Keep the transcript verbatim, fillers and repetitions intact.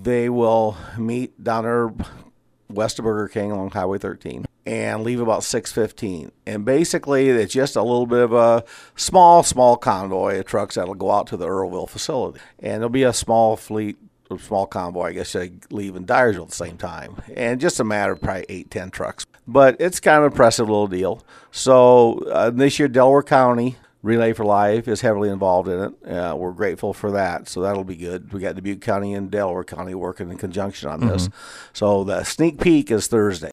They will meet down there west of Burger King along Highway thirteen and leave about six fifteen. And basically, it's just a little bit of a small, small convoy of trucks that'll go out to the Earlville facility. And there'll be a small fleet, a small convoy, I guess, they leave in Dyersville at the same time. And just a matter of probably eight, ten trucks. But it's kind of an impressive little deal. So uh, this year, Delaware County Relay for Life is heavily involved in it. Uh, we're grateful for that, so that'll be good. We got Dubuque County and Delaware County working in conjunction on this. Mm-hmm. So the sneak peek is Thursday.